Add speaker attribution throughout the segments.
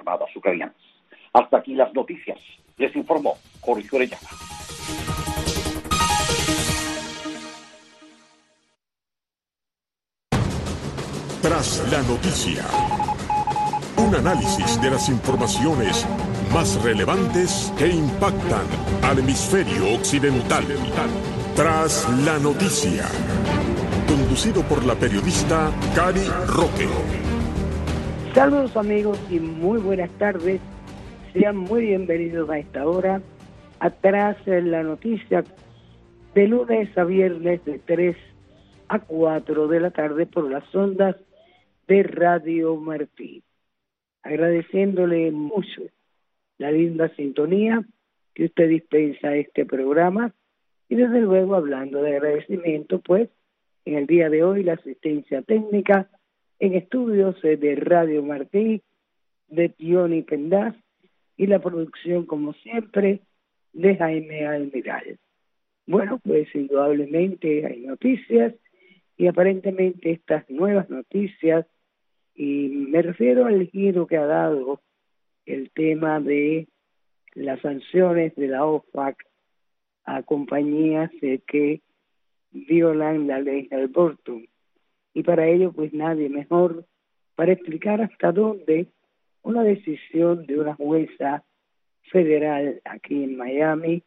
Speaker 1: Armadas ucranianas. Hasta aquí las noticias. Les informó Jorge Orellana.
Speaker 2: Tras la noticia, un análisis de las informaciones más relevantes que impactan al hemisferio occidental. Tras la noticia, conducido por la periodista Cari Roque.
Speaker 3: Saludos amigos y muy buenas tardes. Sean muy bienvenidos a esta hora. Atrás la noticia, de lunes a viernes de 3 a 4 de la tarde por las ondas de Radio Martí. Agradeciéndole mucho la linda sintonía que usted dispensa a este programa y desde luego hablando de agradecimiento, pues en el día de hoy la asistencia técnica en estudios de Radio Martí de Tioni Pendaz y la producción como siempre de Jaime Almiral. Bueno, pues indudablemente hay noticias y aparentemente estas nuevas noticias, y me refiero al giro que ha dado el tema de las sanciones de la OFAC a compañías que violan la ley del aborto. Y para ello, pues nadie mejor para explicar hasta dónde una decisión de una jueza federal aquí en Miami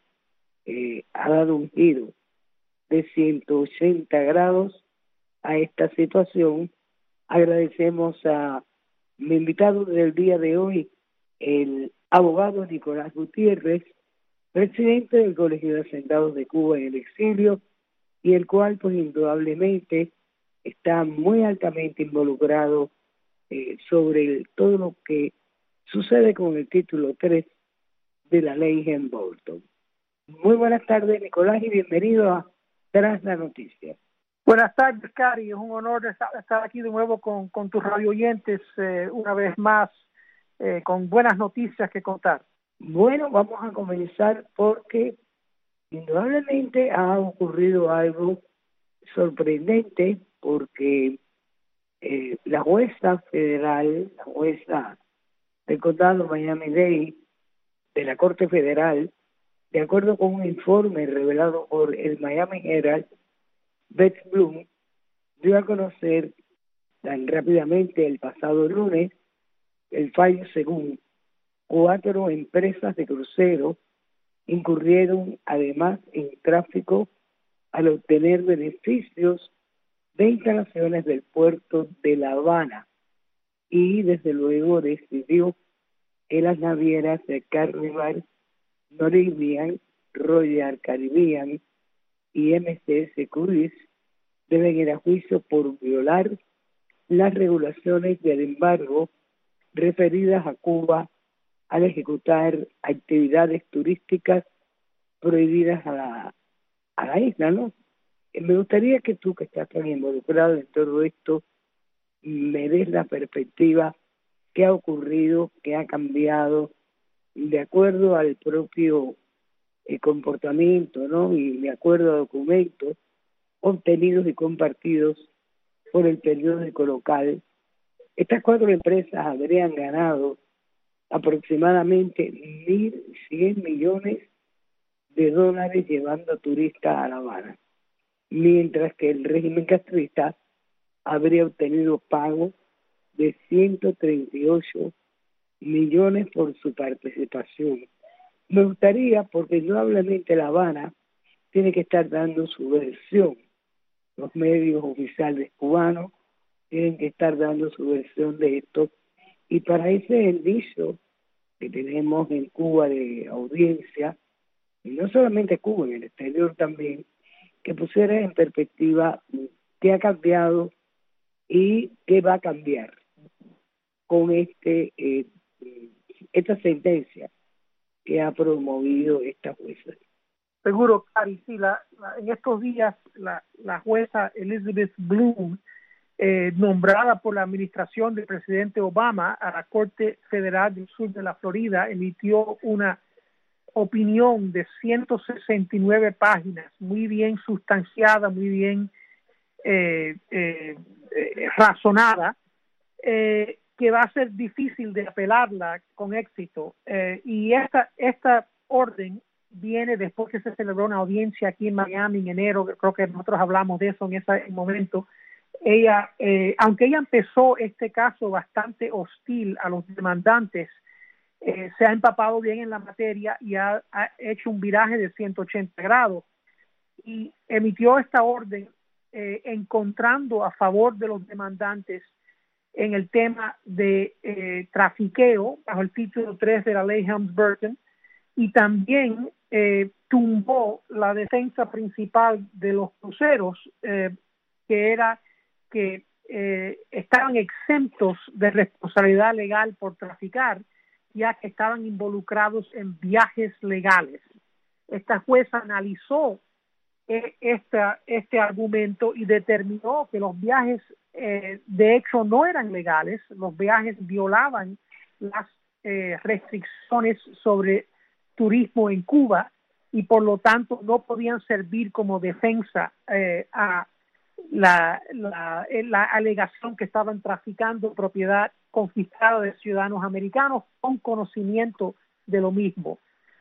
Speaker 3: ha dado un giro de 180 grados a esta situación. Agradecemos a mi invitado del día de hoy, el abogado Nicolás Gutiérrez, presidente del Colegio de Hacendados de Cuba en el exilio, y el cual pues indudablemente está muy altamente involucrado sobre todo lo que sucede con el título 3 de la ley Bolton. Muy buenas tardes, Nicolás, y bienvenido a Tras la Noticia.
Speaker 4: Buenas tardes, Cari. Es un honor estar aquí de nuevo con tus radio oyentes una vez más, con buenas noticias que contar.
Speaker 3: Bueno, vamos a comenzar porque indudablemente ha ocurrido algo sorprendente, porque la jueza federal, la jueza del condado Miami-Dade, de la Corte Federal, de acuerdo con un informe revelado por el Miami Herald, Beth Bloom dio a conocer tan rápidamente el pasado lunes el fallo según 4 empresas de crucero incurrieron además en tráfico al obtener beneficios de instalaciones del puerto de La Habana, y desde luego decidió que las navieras de Carnival, Norwegian, Royal Caribbean y MSC Cruises deben ir a juicio por violar las regulaciones del embargo referidas a Cuba al ejecutar actividades turísticas prohibidas a la isla, ¿no? Me gustaría que tú, que estás tan involucrado en todo esto, me des la perspectiva, qué ha ocurrido, qué ha cambiado, de acuerdo al propio comportamiento, ¿no? Y de acuerdo a documentos obtenidos y compartidos por el periódico local. Estas 4 empresas habrían ganado aproximadamente 1.100 millones de dólares llevando turistas a La Habana, mientras que el régimen castrista habría obtenido pago de 138 millones por su participación. Me gustaría, porque indudablemente La Habana tiene que estar dando su versión, los medios oficiales cubanos tienen que estar dando su versión de esto, y para ese indicio que tenemos en Cuba de audiencia, y no solamente Cuba, en el exterior también, que pusiera en perspectiva qué ha cambiado y qué va a cambiar con esta sentencia que ha promovido esta jueza.
Speaker 4: Seguro, Cari, sí, en estos días la jueza Elizabeth Bloom, nombrada por la administración del presidente Obama a la Corte Federal del Sur de la Florida, emitió una opinión de 169 páginas, muy bien sustanciada, muy bien razonada, que va a ser difícil de apelarla con éxito. Y esta orden viene después que se celebró una audiencia aquí en Miami en enero. Creo que nosotros hablamos de eso en ese momento. Ella, aunque ella empezó este caso bastante hostil a los demandantes, se ha empapado bien en la materia y ha hecho un viraje de 180 grados y emitió esta orden encontrando a favor de los demandantes en el tema de trafiqueo bajo el título 3 de la ley Helms-Burton, y también tumbó la defensa principal de los cruceros, que era que estaban exentos de responsabilidad legal por traficar, ya que estaban involucrados en viajes legales. Esta jueza analizó este argumento y determinó que los viajes de hecho no eran legales, los viajes violaban las restricciones sobre turismo en Cuba y por lo tanto no podían servir como defensa a la alegación que estaban traficando propiedad confiscada de ciudadanos americanos con conocimiento de lo mismo.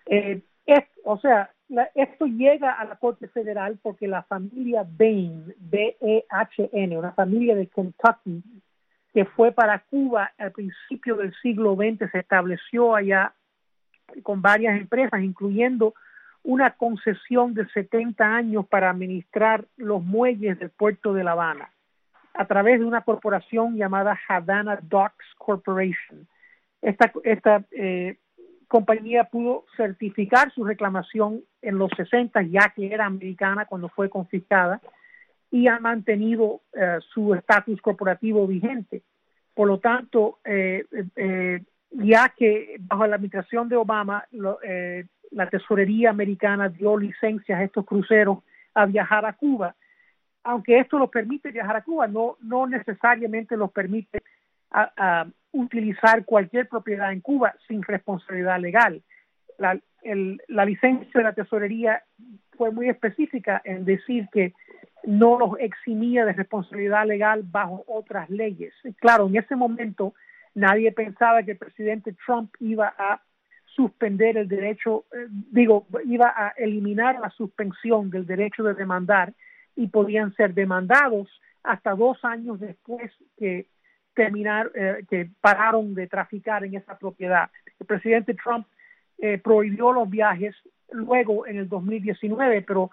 Speaker 4: Esto llega a la Corte Federal porque la familia Bain, B-E-H-N, una familia de Kentucky que fue para Cuba al principio del siglo XX, se estableció allá con varias empresas, incluyendo una concesión de 70 años para administrar los muelles del puerto de La Habana a través de una corporación llamada Havana Docks Corporation. Esta compañía pudo certificar su reclamación en los 60, ya que era americana cuando fue confiscada, y ha mantenido su estatus corporativo vigente. Por lo tanto, ya que bajo la administración de Obama la tesorería americana dio licencias a estos cruceros a viajar a Cuba, aunque esto los permite viajar a Cuba, no necesariamente los permite a utilizar cualquier propiedad en Cuba sin responsabilidad legal. La licencia de la tesorería fue muy específica en decir que no los eximía de responsabilidad legal bajo otras leyes. Y claro, en ese momento nadie pensaba que el presidente Trump iba a suspender el derecho, iba a eliminar la suspensión del derecho de demandar y podían ser demandados hasta 2 años después que que pararon de traficar en esa propiedad. El presidente Trump prohibió los viajes luego en el 2019, pero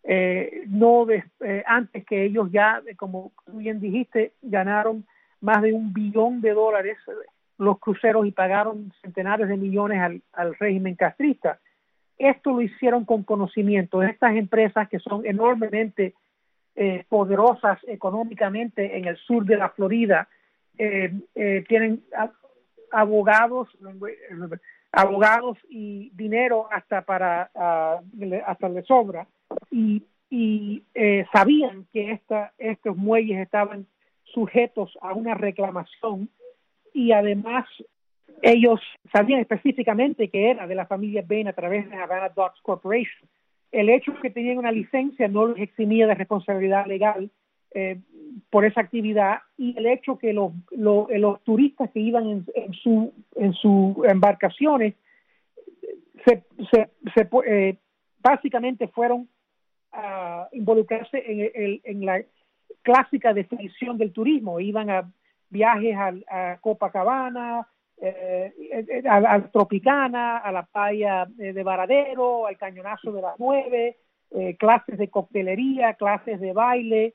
Speaker 4: antes que ellos ya, como tú bien dijiste, ganaron más de $1 billón los cruceros y pagaron centenares de millones al régimen castrista. Esto lo hicieron con conocimiento. Estas empresas que son enormemente poderosas económicamente en el sur de la Florida, tienen abogados y dinero hasta le sobra, y sabían que estos muelles estaban sujetos a una reclamación, y además ellos sabían específicamente que era de la familia Bain a través de Havana Docks Corporation. El hecho de que tenían una licencia no les eximía de responsabilidad legal por esa actividad, y el hecho que los turistas que iban en sus embarcaciones básicamente fueron a involucrarse en la clásica definición del turismo. Iban a viajes a Copacabana, a Tropicana, a la playa de Varadero, al Cañonazo de las 9, clases de coctelería, clases de baile,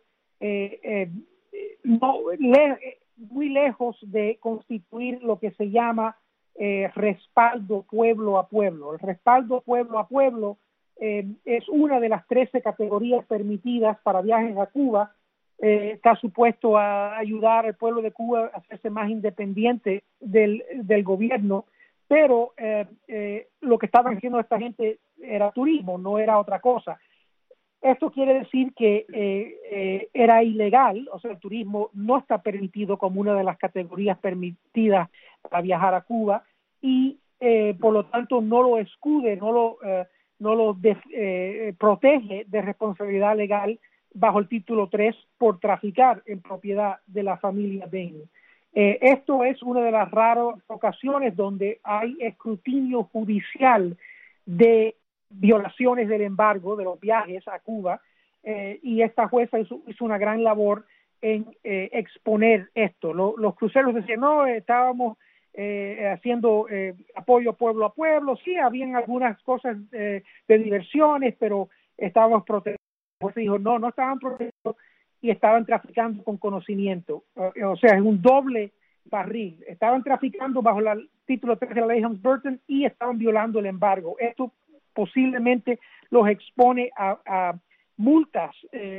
Speaker 4: muy lejos de constituir lo que se llama respaldo pueblo a pueblo. El respaldo pueblo a pueblo es una de las 13 categorías permitidas para viajes a Cuba. Está supuesto a ayudar al pueblo de Cuba a hacerse más independiente del gobierno, pero lo que estaban haciendo esta gente era turismo, no era otra cosa. Esto quiere decir que era ilegal, o sea, el turismo no está permitido como una de las categorías permitidas para viajar a Cuba, y por lo tanto no lo escude, no lo protege de responsabilidad legal bajo el título 3 por traficar en propiedad de la familia Bain. Esto es una de las raras ocasiones donde hay escrutinio judicial de violaciones del embargo de los viajes a Cuba, y esta jueza hizo una gran labor en exponer esto. Los cruceros decían, no, estábamos haciendo apoyo pueblo a pueblo, sí, habían algunas cosas de diversiones, pero estábamos protegidos. La jueza dijo, no estaban protegidos y estaban traficando con conocimiento. O sea, es un doble barril. Estaban traficando bajo el título 3 de la ley Helms-Burton y estaban violando el embargo. Esto posiblemente los expone a multas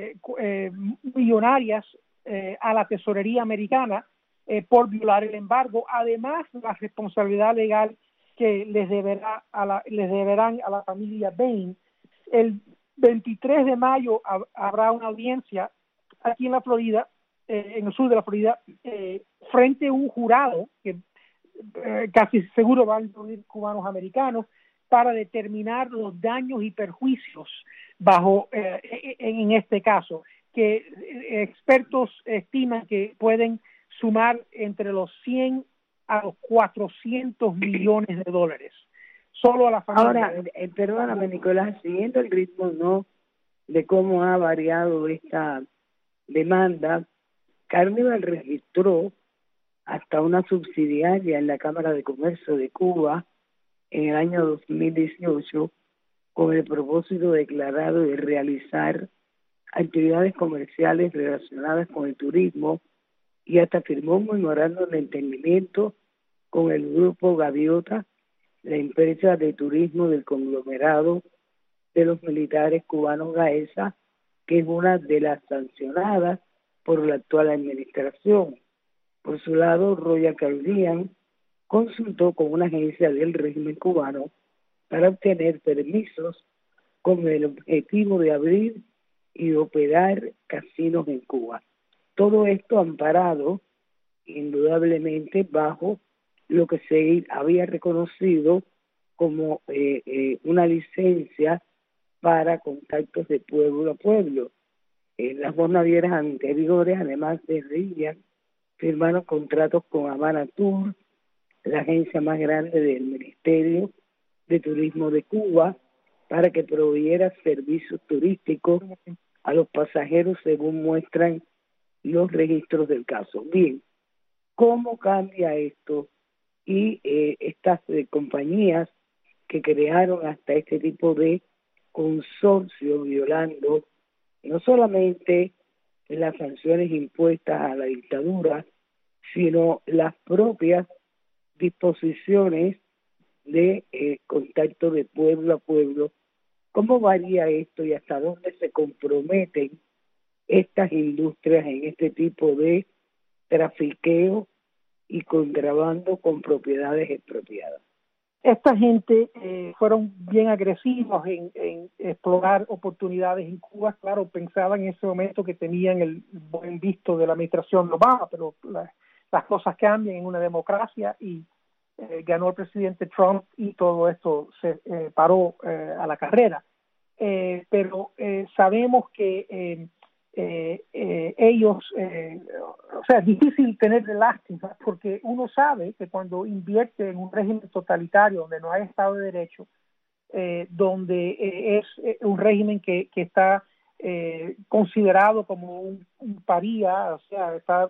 Speaker 4: millonarias a la tesorería americana por violar el embargo, además de la responsabilidad legal que les deberán a la familia Bain. El 23 de mayo habrá una audiencia aquí en la Florida, en el sur de la Florida, frente a un jurado que casi seguro van a incluir cubanos americanos, para determinar los daños y perjuicios bajo en este caso, que expertos estiman que pueden sumar entre los 100 a los 400 millones de dólares solo a la familia.
Speaker 3: Ahora, perdóname, Nicolás, siguiendo el ritmo, ¿no?, de cómo ha variado esta demanda, Carnival registró hasta una subsidiaria en la Cámara de Comercio de Cuba en el año 2018 con el propósito declarado de realizar actividades comerciales relacionadas con el turismo, y hasta firmó un memorando de entendimiento con el grupo Gaviota, la empresa de turismo del conglomerado de los militares cubanos GAESA, que es una de las sancionadas por la actual administración. Por su lado, Royal Caribbean consultó con una agencia del régimen cubano para obtener permisos con el objetivo de abrir y operar casinos en Cuba. Todo esto amparado, indudablemente, bajo lo que se había reconocido como una licencia para contactos de pueblo a pueblo. Las dos navieras anteriores, además de Rivian, firmaron contratos con Havana Tour, la agencia más grande del Ministerio de Turismo de Cuba, para que proveyera servicios turísticos a los pasajeros, según muestran los registros del caso. Bien, ¿cómo cambia esto? Y estas compañías que crearon hasta este tipo de consorcio, violando no solamente las sanciones impuestas a la dictadura, sino las propias disposiciones de contacto de pueblo a pueblo. ¿Cómo varía esto y hasta dónde se comprometen estas industrias en este tipo de trafiqueo y contrabando con propiedades expropiadas?
Speaker 4: Esta gente fueron bien agresivos en explorar oportunidades en Cuba. Claro, pensaban en ese momento que tenían el buen visto de la administración de Obama, pero las cosas cambian en una democracia y ganó el presidente Trump y todo esto se paró a la carrera. Pero sabemos que ellos, o sea, es difícil tener lástima, porque uno sabe que cuando invierte en un régimen totalitario donde no hay Estado de Derecho, donde es un régimen que está considerado como un paría, o sea, está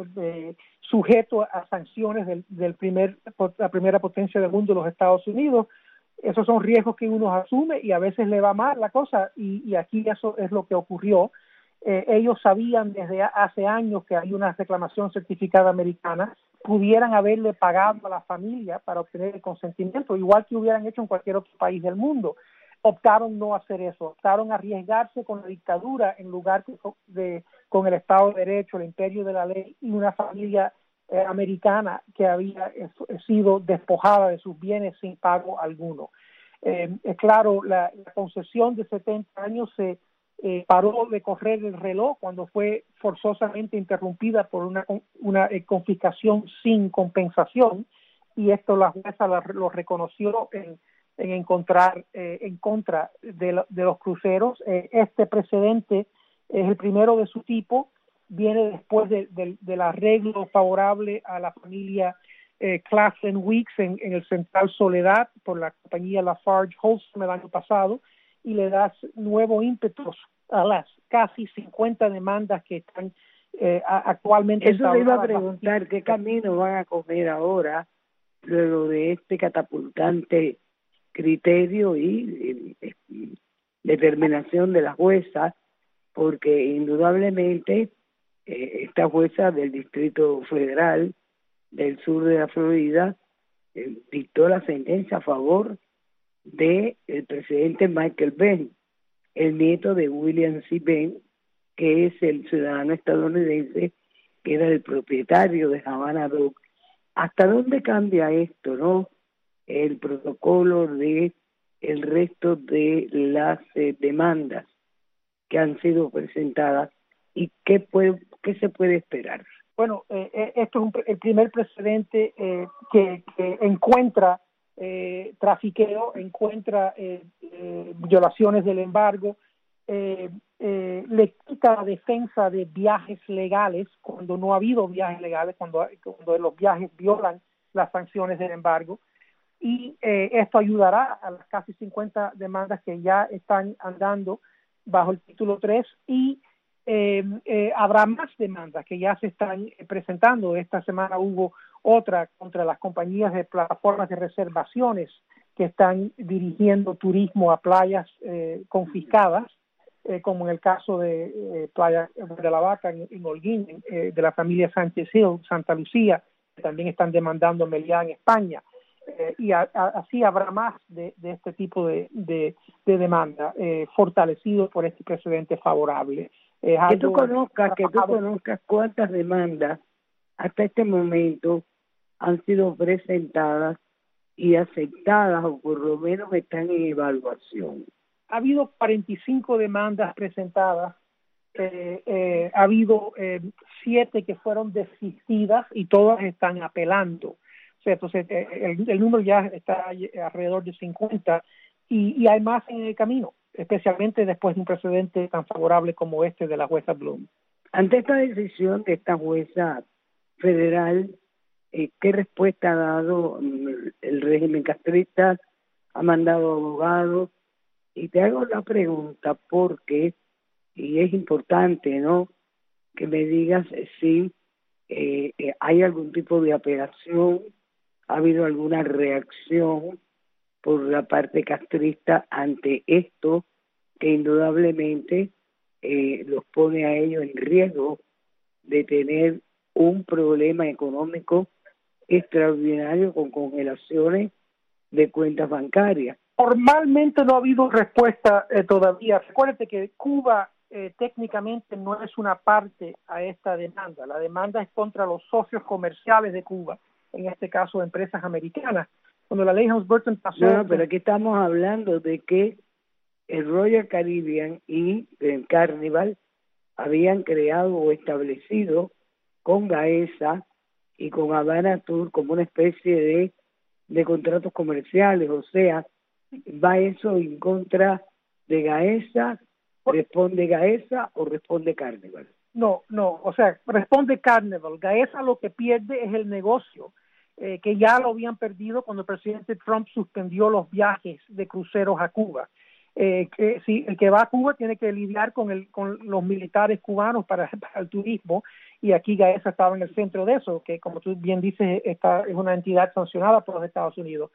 Speaker 4: sujeto a sanciones la primera potencia del mundo, los Estados Unidos. Esos son riesgos que uno asume y a veces le va mal la cosa, y aquí eso es lo que ocurrió. Ellos sabían desde hace años que hay una reclamación certificada americana, pudieran haberle pagado a la familia para obtener el consentimiento, igual que hubieran hecho en cualquier otro país del mundo. Optaron no hacer eso, optaron arriesgarse con la dictadura en lugar con el Estado de Derecho, el imperio de la ley y una familia americana que había sido despojada de sus bienes sin pago alguno. Claro, la concesión de 70 años se paró de correr el reloj cuando fue forzosamente interrumpida por una confiscación sin compensación, y esto la jueza lo reconoció en encontrar en contra de los cruceros. Este precedente es el primero de su tipo viene después del arreglo favorable a la familia Claflin Weeks en el Central Soledad por la compañía Lafarge Holcim el año pasado, y le das nuevo ímpetu a las casi 50 demandas que están actualmente.
Speaker 3: Eso te iba a preguntar, ¿qué camino van a coger ahora luego de este catapultante criterio y determinación de la jueza? Porque indudablemente esta jueza del Distrito Federal del sur de la Florida dictó la sentencia a favor del presidente Michael Benn, el nieto de William C. Benn, que es el ciudadano estadounidense que era el propietario de Havana Dock. ¿Hasta dónde cambia esto, no? El protocolo de el resto de las demandas que han sido presentadas, y qué se puede esperar.
Speaker 4: Bueno, esto es el primer precedente que encuentra trafiqueo, encuentra violaciones del embargo, le quita la defensa de viajes legales cuando no ha habido viajes legales, cuando los viajes violan las sanciones del embargo, y esto ayudará a las casi 50 demandas que ya están andando bajo el título 3, y habrá más demandas que ya se están presentando. Esta semana hubo otra contra las compañías de plataformas de reservaciones que están dirigiendo turismo a playas confiscadas, como en el caso de Playa de la Vaca en Holguín, de la familia Sánchez Hill, Santa Lucía, que también están demandando Meliá en España. Y así habrá más de este tipo de demanda, fortalecido por este precedente favorable.
Speaker 3: Que tú conozcas cuántas demandas hasta este momento han sido presentadas y aceptadas, o por lo menos están en evaluación.
Speaker 4: Ha habido 45 demandas presentadas, ha habido 7 que fueron desistidas y todas están apelando. O sea, entonces el número ya está alrededor de 50 y hay más en el camino, especialmente después de un precedente tan favorable como este de la jueza Bloom.
Speaker 3: Ante esta decisión de esta jueza federal, ¿qué respuesta ha dado el régimen castrista? ¿Ha mandado abogados? Y te hago la pregunta porque, y es importante, ¿no?, que me digas si hay algún tipo de apelación, ha habido alguna reacción por la parte castrista ante esto, que indudablemente los pone a ellos en riesgo de tener un problema económico extraordinario con congelaciones de cuentas bancarias.
Speaker 4: Formalmente no ha habido respuesta todavía. Recuérdate que Cuba técnicamente no es una parte a esta demanda. La demanda es contra los socios comerciales de Cuba, en este caso empresas americanas. Cuando la ley Helms-Burton pasó...
Speaker 3: No, pero aquí estamos hablando de que el Royal Caribbean y el Carnival habían creado o establecido con Gaesa y con Havana Tour como una especie de contratos comerciales. O sea, ¿va eso en contra de Gaesa? ¿Responde Gaesa o responde Carnival?
Speaker 4: No, o sea, responde Carnival. Gaesa lo que pierde es el negocio, que ya lo habían perdido cuando el presidente Trump suspendió los viajes de cruceros a Cuba. Que si el que va a Cuba tiene que lidiar con los militares cubanos para el turismo, y aquí Gaesa estaba en el centro de eso, que como tú bien dices, esta es una entidad sancionada por los Estados Unidos.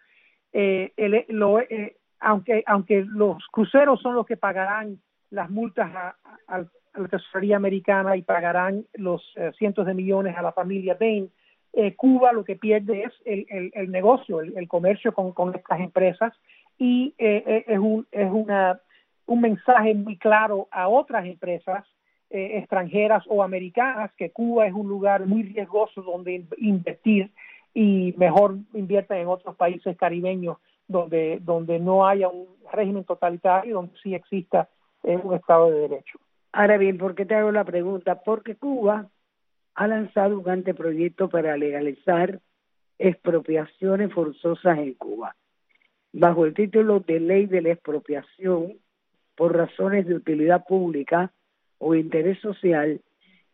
Speaker 4: Aunque los cruceros son los que pagarán las multas a la tesorería americana y pagarán los cientos de millones a la familia Bain, Cuba lo que pierde es el negocio, el comercio con estas empresas, y es un mensaje muy claro a otras empresas extranjeras o americanas que Cuba es un lugar muy riesgoso donde invertir, y mejor inviertan en otros países caribeños donde no haya un régimen totalitario, donde sí exista un Estado de Derecho.
Speaker 3: Ahora bien, ¿por qué te hago la pregunta? Porque Cuba ha lanzado un anteproyecto para legalizar expropiaciones forzosas en Cuba, bajo el título de Ley de la Expropiación por razones de utilidad pública o interés social.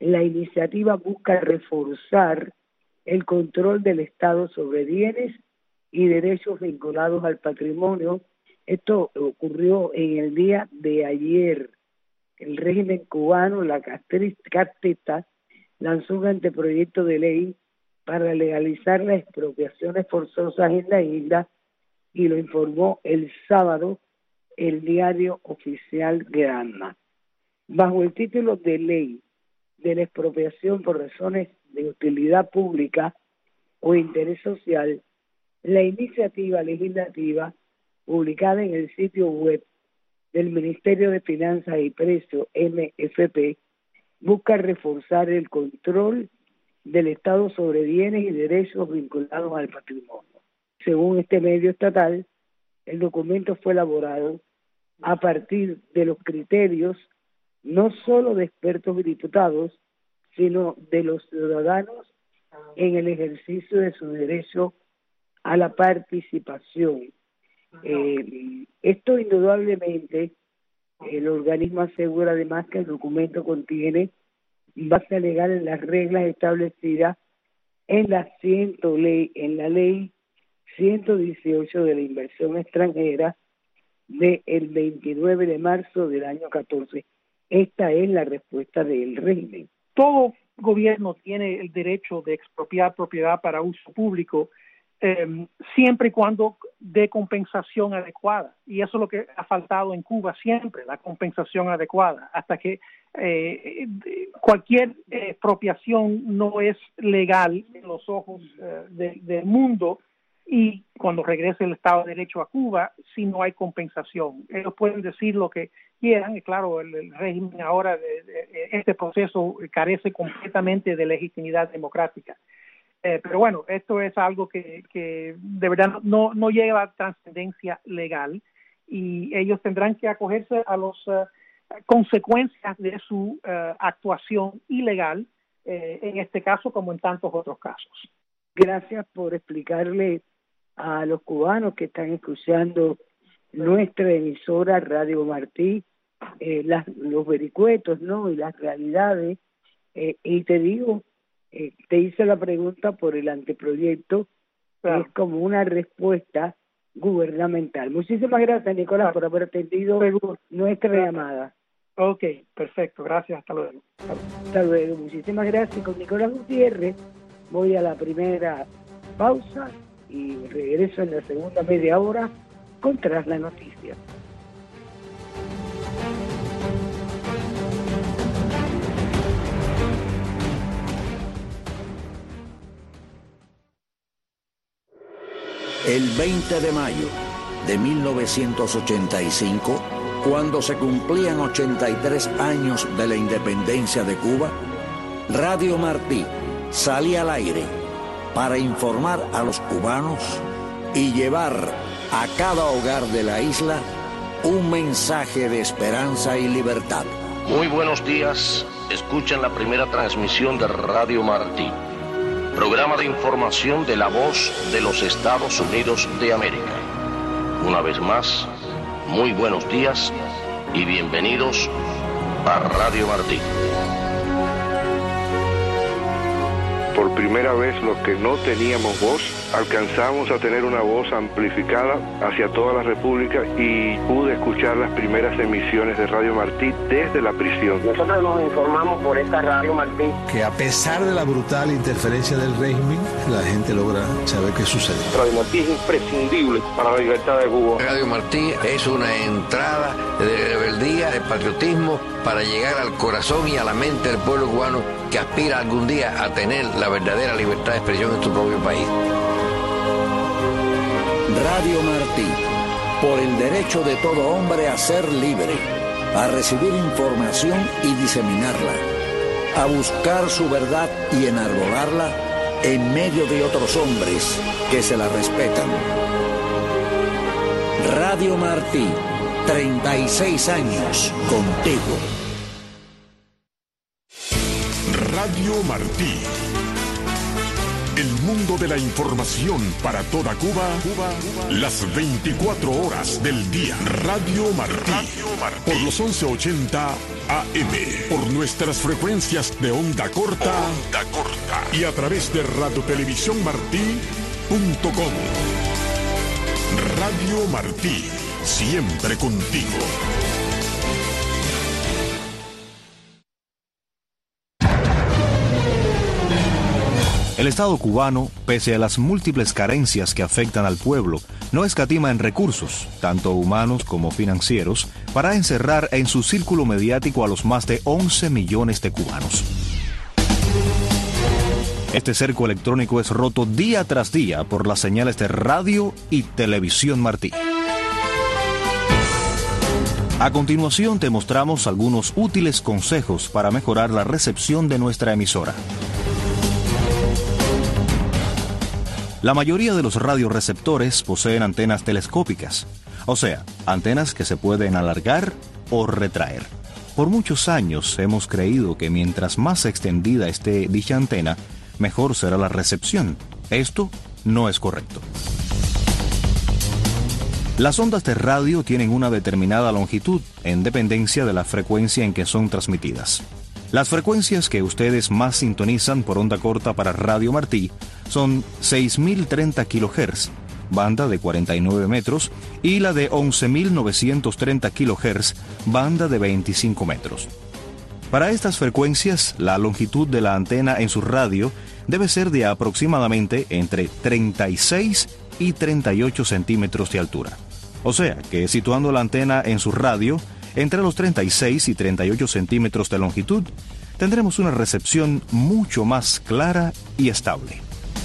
Speaker 3: La iniciativa busca reforzar el control del Estado sobre bienes y derechos vinculados al patrimonio. Esto ocurrió en el día de ayer. El régimen cubano, la Carteta, lanzó un anteproyecto de ley para legalizar las expropiaciones forzosas en la isla y lo informó el sábado el diario oficial Granma. Bajo el título de ley de la expropiación por razones de utilidad pública o interés social, la iniciativa legislativa publicada en el sitio web del Ministerio de Finanzas y Precios, MFP, busca reforzar el control del Estado sobre bienes y derechos vinculados al patrimonio. Según este medio estatal, el documento fue elaborado a partir de los criterios no solo de expertos y diputados, sino de los ciudadanos en el ejercicio de su derecho a la participación. Esto indudablemente, el organismo asegura además que el documento contiene base legal en las reglas establecidas en la ley 118 de la inversión extranjera del 29 de marzo del año 14. Esta es la respuesta del régimen.
Speaker 4: Todo gobierno tiene el derecho de expropiar propiedad para uso público, siempre y cuando dé compensación adecuada. Y eso es lo que ha faltado en Cuba siempre, la compensación adecuada. Hasta que cualquier expropiación no es legal en los ojos del mundo, y cuando regrese el Estado de Derecho a Cuba, si no hay compensación. Ellos pueden decir lo que quieran, y claro, el régimen ahora este proceso carece completamente de legitimidad democrática. Pero bueno, esto es algo que de verdad no lleva trascendencia legal, y ellos tendrán que acogerse a las consecuencias de su actuación ilegal, en este caso como en tantos otros casos.
Speaker 3: Gracias por explicarle a los cubanos que están escuchando nuestra emisora Radio Martí los vericuetos, ¿no?, y las realidades. Y te digo, te hice la pregunta por el anteproyecto, claro. Es como una respuesta gubernamental. Muchísimas gracias, Nicolás, por haber atendido nuestra llamada.
Speaker 4: Ok, perfecto, gracias, hasta luego.
Speaker 3: Hasta luego, muchísimas gracias. Con Nicolás Gutiérrez voy a la primera pausa y regreso en la segunda media hora con Tras la Noticia.
Speaker 5: El 20 de mayo de 1985, cuando se cumplían 83 años de la independencia de Cuba, Radio Martí salía al aire para informar a los cubanos y llevar a cada hogar de la isla un mensaje de esperanza y libertad.
Speaker 6: Muy buenos días, escuchan la primera transmisión de Radio Martí, programa de información de la voz de los Estados Unidos de América. Una vez más, muy buenos días y bienvenidos a Radio Martí.
Speaker 7: Por primera vez, los que no teníamos voz, alcanzamos a tener una voz amplificada hacia toda la República y pude escuchar las primeras emisiones de Radio Martí desde la prisión.
Speaker 8: Nosotros nos informamos por esta Radio Martí,
Speaker 9: que a pesar de la brutal interferencia del régimen, la gente logra saber qué sucede.
Speaker 8: Radio Martí es imprescindible para la libertad de Cuba.
Speaker 10: Radio Martí es una entrada de rebeldía, de patriotismo, para llegar al corazón y a la mente del pueblo cubano que aspira algún día a tener la verdadera libertad de expresión en su propio país.
Speaker 5: Radio Martí, por el derecho de todo hombre a ser libre, a recibir información y diseminarla, a buscar su verdad y enarbolarla en medio de otros hombres que se la respetan. Radio Martí, 36 años contigo.
Speaker 2: Radio Martí. El mundo de la información para toda Cuba, las 24 horas del día. Radio Martí, por los 1180 AM, por nuestras frecuencias de onda corta, y a través de radiotelevisiónmartí.com. Radio Martí, siempre contigo.
Speaker 11: El Estado cubano, pese a las múltiples carencias que afectan al pueblo, no escatima en recursos, tanto humanos como financieros, para encerrar en su círculo mediático a los más de 11 millones de cubanos. Este cerco electrónico es roto día tras día por las señales de radio y televisión Martí. A continuación te mostramos algunos útiles consejos para mejorar la recepción de nuestra emisora. La mayoría de los radioreceptores poseen antenas telescópicas, o sea, antenas que se pueden alargar o retraer. Por muchos años hemos creído que mientras más extendida esté dicha antena, mejor será la recepción. Esto no es correcto. Las ondas de radio tienen una determinada longitud en dependencia de la frecuencia en que son transmitidas. Las frecuencias que ustedes más sintonizan por onda corta para Radio Martí son 6.030 kHz, banda de 49 metros, y la de 11.930 kHz, banda de 25 metros. Para estas frecuencias, la longitud de la antena en su radio debe ser de aproximadamente entre 36 y 38 centímetros de altura. O sea, que situando la antena en su radio entre los 36 y 38 centímetros de longitud, tendremos una recepción mucho más clara y estable.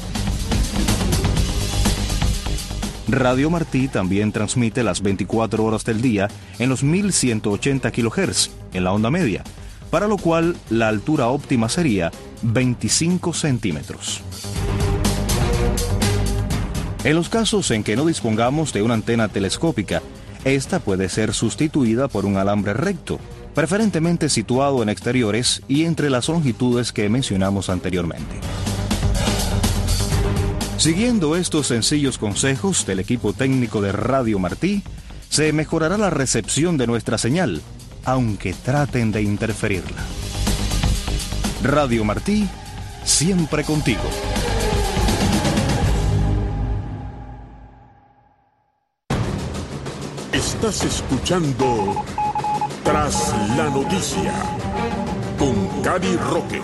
Speaker 11: Radio Martí también transmite las 24 horas del día en los 1180 kHz, en la onda media, para lo cual la altura óptima sería 25 centímetros. En los casos en que no dispongamos de una antena telescópica, esta puede ser sustituida por un alambre recto, preferentemente situado en exteriores y entre las longitudes que mencionamos anteriormente. Siguiendo estos sencillos consejos del equipo técnico de Radio Martí, se mejorará la recepción de nuestra señal, aunque traten de interferirla. Radio Martí, siempre contigo.
Speaker 2: Estás escuchando Tras la Noticia con Cady Roque.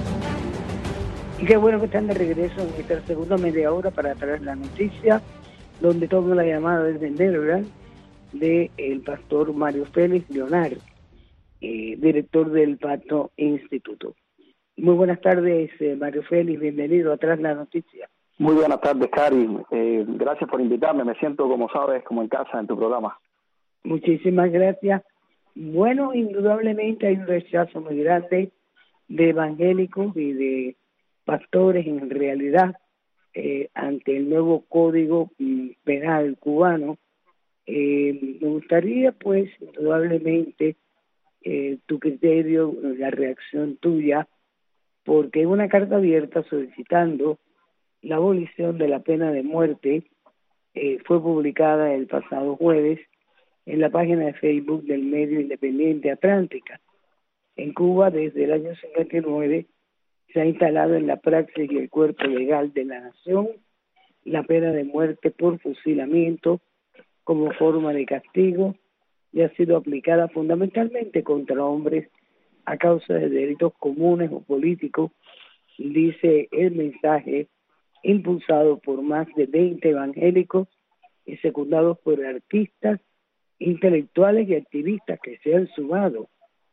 Speaker 3: Y qué bueno que están de regreso en esta segunda media hora para traer la noticia, donde tomo la llamada desde Maryland del pastor Mario Félix Leonard, director del Pacto Instituto. Muy buenas tardes, Mario Félix, bienvenido a Tras la Noticia.
Speaker 12: Muy buenas tardes, Cari. Gracias por invitarme. Me siento, como sabes, como en casa en tu programa.
Speaker 3: Muchísimas gracias. Bueno, indudablemente hay un rechazo muy grande de evangélicos y de pastores en realidad ante el nuevo Código Penal cubano. Me gustaría, pues, indudablemente, tu criterio, la reacción tuya, porque hay una carta abierta solicitando la abolición de la pena de muerte. Fue publicada el pasado jueves en la página de Facebook del medio independiente Atlántica. En Cuba, desde el año 59, se ha instalado en la praxis y el cuerpo legal de la nación la pena de muerte por fusilamiento como forma de castigo y ha sido aplicada fundamentalmente contra hombres a causa de delitos comunes o políticos, dice el mensaje impulsado por más de 20 evangélicos y secundados por artistas, intelectuales y activistas que se han sumado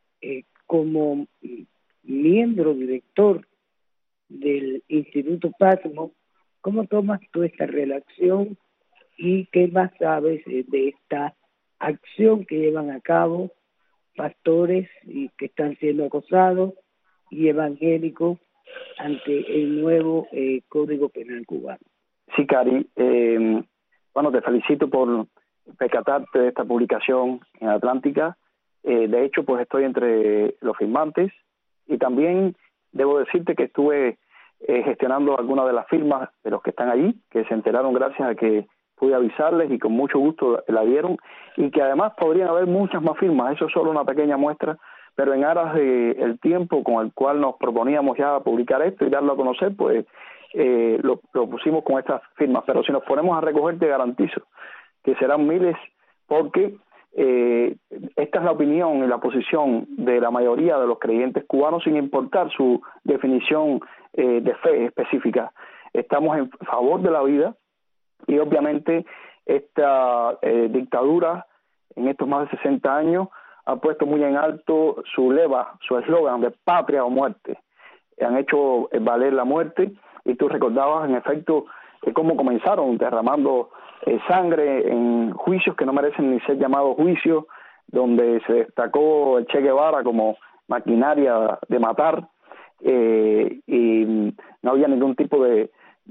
Speaker 3: como miembro director del Instituto Patmo. ¿Cómo tomas tú esta relación y qué más sabes de esta acción que llevan a cabo pastores y que están siendo acosados y evangélicos ante el nuevo Código Penal cubano?
Speaker 12: Sí, Cari. Bueno, te felicito por percatarte de esta publicación en Atlántica. De hecho, pues estoy entre los firmantes y también debo decirte que estuve gestionando algunas de las firmas de los que están allí, que se enteraron gracias a que pude avisarles y con mucho gusto la dieron, y que además podrían haber muchas más firmas. Eso es solo una pequeña muestra, pero en aras del tiempo con el cual nos proponíamos ya publicar esto y darlo a conocer, pues lo pusimos con estas firmas. Pero si nos ponemos a recoger, te garantizo que serán miles, porque esta es la opinión y la posición de la mayoría de los creyentes cubanos, sin importar su definición de fe específica. Estamos en favor de la vida, y obviamente esta dictadura en estos más de 60 años ha puesto muy en alto su lema, su eslogan de patria o muerte. Han hecho valer la muerte, y tú recordabas en efecto cómo comenzaron derramando sangre en juicios que no merecen ni ser llamados juicios, donde se destacó el Che Guevara como maquinaria de matar, y no había ningún tipo de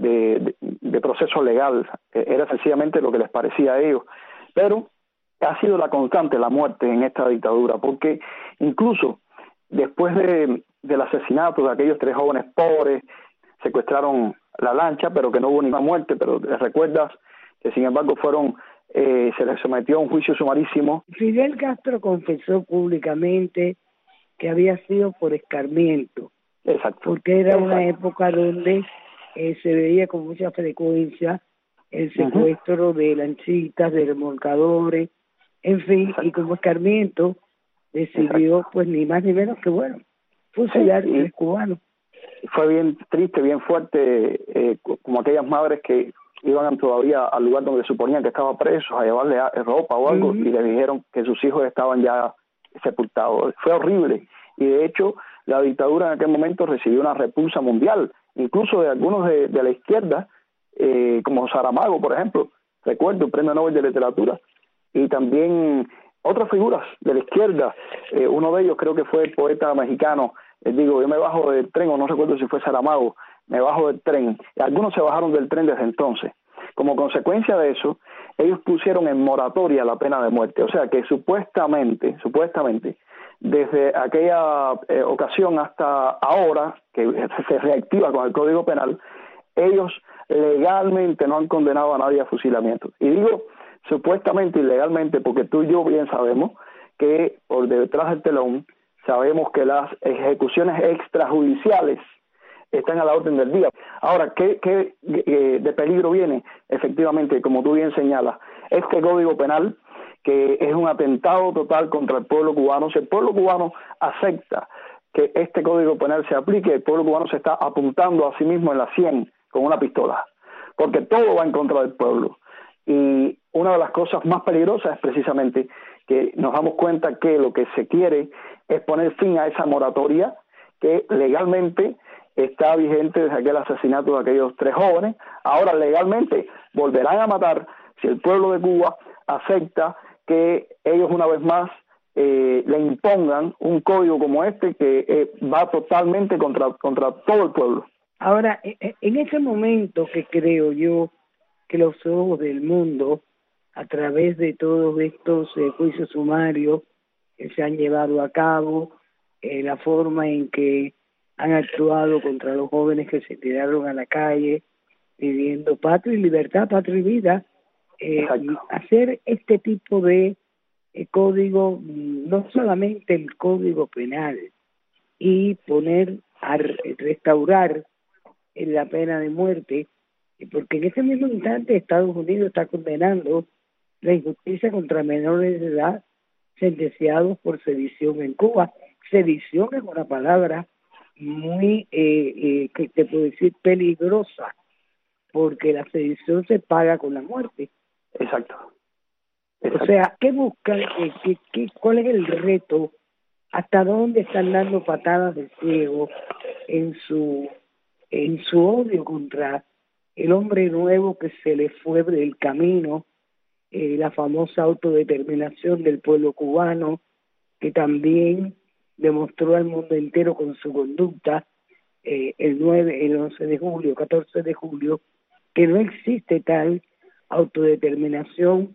Speaker 12: proceso legal, era sencillamente lo que les parecía a ellos. Pero ha sido la constante la muerte en esta dictadura, porque incluso después del asesinato de aquellos 3 jóvenes pobres, secuestraron la lancha, pero que no hubo ninguna muerte, pero recuerdas que sin embargo se les sometió a un juicio sumarísimo.
Speaker 3: Fidel Castro confesó públicamente que había sido por escarmiento.
Speaker 12: Exacto.
Speaker 3: Porque era una época donde se veía con mucha frecuencia el secuestro de lanchitas, de remolcadores, en fin, y como escarmiento decidió, pues ni más ni menos que, fusilar a 3 cubanos.
Speaker 12: Fue bien triste, bien fuerte, como aquellas madres que iban todavía al lugar donde suponían que estaba preso a llevarle ropa o algo, y le dijeron que sus hijos estaban ya sepultados. Fue horrible, y de hecho la dictadura en aquel momento recibió una repulsa mundial, incluso de algunos de la izquierda, como Saramago, por ejemplo. Recuerdo el Premio Nobel de Literatura, y también otras figuras de la izquierda. Uno de ellos creo que fue el poeta mexicano. Yo me bajo del tren, o no recuerdo si fue Saramago, me bajo del tren. Algunos se bajaron del tren desde entonces. Como consecuencia de eso, ellos pusieron en moratoria la pena de muerte. O sea que supuestamente, desde aquella ocasión hasta ahora, que se reactiva con el Código Penal, ellos legalmente no han condenado a nadie a fusilamiento. Y digo supuestamente y legalmente porque tú y yo bien sabemos que por detrás del telón sabemos que las ejecuciones extrajudiciales están a la orden del día. Ahora, ¿qué de peligro viene? Efectivamente, como tú bien señalas, este Código Penal, que es un atentado total contra el pueblo cubano. Si el pueblo cubano acepta que este Código Penal se aplique, el pueblo cubano se está apuntando a sí mismo en la sien con una pistola, porque todo va en contra del pueblo. Y una de las cosas más peligrosas es precisamente que nos damos cuenta que lo que se quiere es poner fin a esa moratoria que legalmente está vigente desde aquel asesinato de aquellos 3 jóvenes. Ahora legalmente volverán a matar si el pueblo de Cuba acepta que ellos una vez más le impongan un código como este que va totalmente contra todo el pueblo.
Speaker 3: Ahora, en ese momento que creo yo que los ojos del mundo, a través de todos estos juicios sumarios que se han llevado a cabo, la forma en que han actuado contra los jóvenes que se tiraron a la calle pidiendo patria y libertad, patria y vida, hacer este tipo de código, no solamente el Código Penal, y restaurar la pena de muerte, porque en ese mismo instante Estados Unidos está condenando la injusticia contra menores de edad sentenciados por sedición en Cuba. Sedición es una palabra muy, que te puedo decir, peligrosa, porque la sedición se paga con la muerte.
Speaker 12: Exacto.
Speaker 3: O sea, ¿qué buscan? ¿Cuál es el reto? ¿Hasta dónde están dando patadas de ciego en su odio contra el hombre nuevo que se le fue del camino, la famosa autodeterminación del pueblo cubano, que también demostró al mundo entero con su conducta el 11 de julio, 14 de julio, que no existe tal autodeterminación?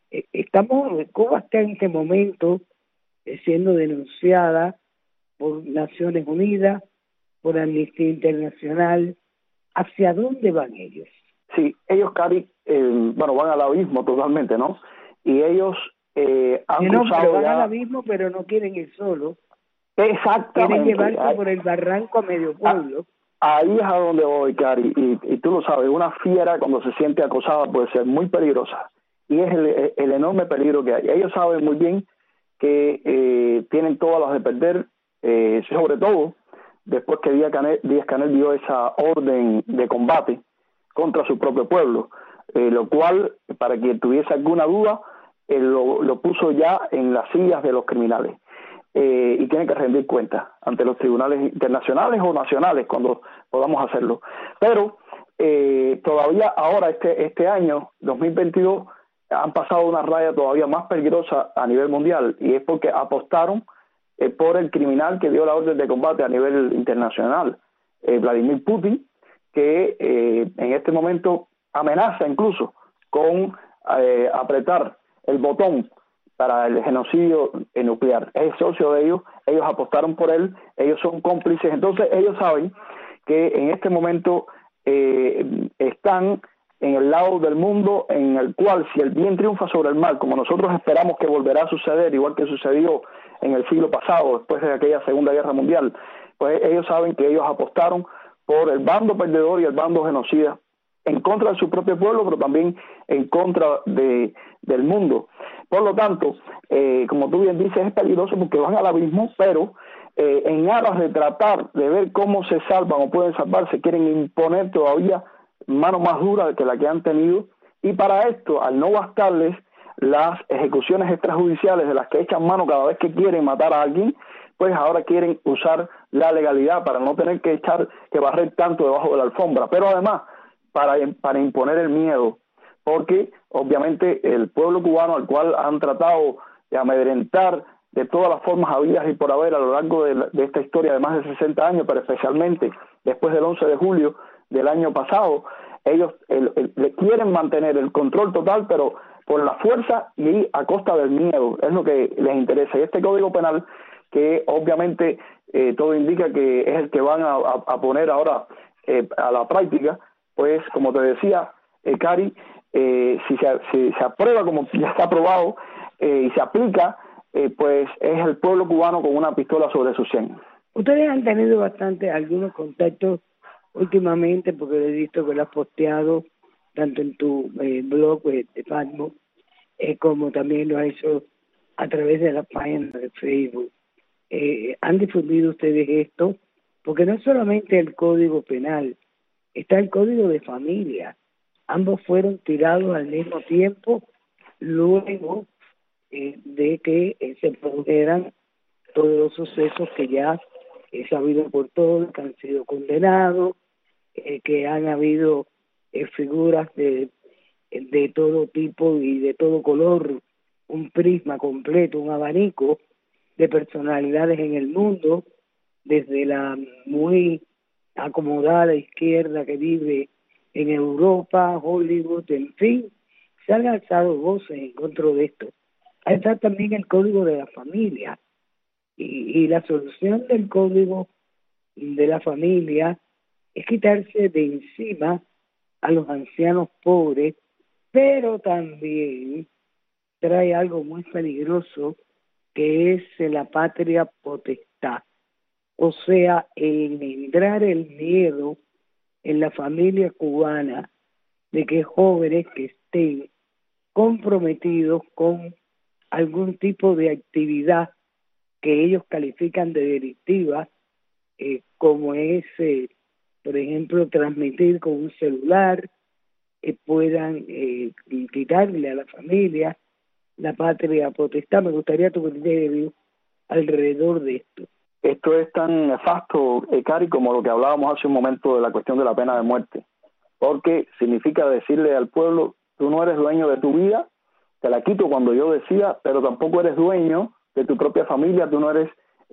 Speaker 3: Cuba está en este momento siendo denunciada por Naciones Unidas, por Amnistía Internacional, ¿hacia dónde van ellos?
Speaker 12: Sí, ellos, Cari, van al abismo totalmente, ¿no? Y ellos han cruzado
Speaker 3: pero van
Speaker 12: ya...
Speaker 3: al abismo, pero no quieren ir solo.
Speaker 12: Exactamente.
Speaker 3: Quieren llevarse por el barranco a medio pueblo.
Speaker 12: Ahí es a donde voy, Cari, y tú lo sabes, una fiera cuando se siente acosada puede ser muy peligrosa, y es el enorme peligro que hay. Ellos saben muy bien que tienen todas las de perder, sobre todo después que Díaz-Canel dio esa orden de combate contra su propio pueblo, lo cual, para quien tuviese alguna duda, lo puso ya en las sillas de los criminales. Y tiene que rendir cuentas ante los tribunales internacionales o nacionales cuando podamos hacerlo. Pero todavía ahora, este año, 2022, han pasado una raya todavía más peligrosa a nivel mundial, y es porque apostaron por el criminal que dio la orden de combate a nivel internacional, Vladimir Putin, que en este momento amenaza incluso con apretar el botón para el genocidio nuclear. Es socio de ellos apostaron por él, ellos son cómplices, entonces ellos saben que en este momento están en el lado del mundo en el cual, si el bien triunfa sobre el mal, como nosotros esperamos que volverá a suceder, igual que sucedió en el siglo pasado, después de aquella Segunda Guerra Mundial, pues ellos saben que ellos apostaron por el bando perdedor y el bando genocida, en contra de su propio pueblo, pero también en contra del mundo. Por lo tanto, como tú bien dices, es peligroso porque van al abismo, pero en aras de tratar de ver cómo se salvan o pueden salvarse, quieren imponer todavía mano más dura que la que han tenido, y para esto, al no bastarles las ejecuciones extrajudiciales de las que echan mano cada vez que quieren matar a alguien, pues ahora quieren usar la legalidad para no tener que barrer tanto debajo de la alfombra, pero además para imponer el miedo, porque obviamente el pueblo cubano, al cual han tratado de amedrentar de todas las formas habidas y por haber a lo largo de esta historia de más de 60 años, pero especialmente después del 11 de julio del año pasado, ellos le quieren mantener el control total, pero por la fuerza y a costa del miedo, es lo que les interesa. Y este Código Penal, que obviamente todo indica que es el que van a poner ahora a la práctica, pues como te decía, Cari, si se aprueba como ya está aprobado y se aplica, pues es el pueblo cubano con una pistola sobre su sien.
Speaker 3: Ustedes han tenido algunos contactos últimamente, porque he visto que lo has posteado tanto en tu blog de Patmos, como también lo has hecho a través de la página de Facebook. ¿Han difundido ustedes esto? Porque no solamente el Código Penal, está el Código de Familia. Ambos fueron tirados al mismo tiempo luego de que se produjeran todos los sucesos que ya he sabido por todos, que han sido condenados, que han habido figuras de todo tipo y de todo color, un prisma completo, un abanico de personalidades en el mundo, desde la muy acomodada izquierda que vive en Europa, Hollywood, en fin, se han alzado voces en contra de esto. Ahí está también el Código de la Familia, y la solución del Código de la Familia es quitarse de encima a los ancianos pobres, pero también trae algo muy peligroso, que es la patria potestad, o sea, engendrar el miedo en la familia cubana de que jóvenes que estén comprometidos con algún tipo de actividad que ellos califican de delictiva, como es, por ejemplo, transmitir con un celular, puedan quitarle a la familia la patria potestad. Me gustaría tu criterio alrededor de esto.
Speaker 12: Esto es tan nefasto, Cari, como lo que hablábamos hace un momento de la cuestión de la pena de muerte, porque significa decirle al pueblo: tú no eres dueño de tu vida, te la quito cuando yo decida, pero tampoco eres dueño de tu propia familia, tú no eres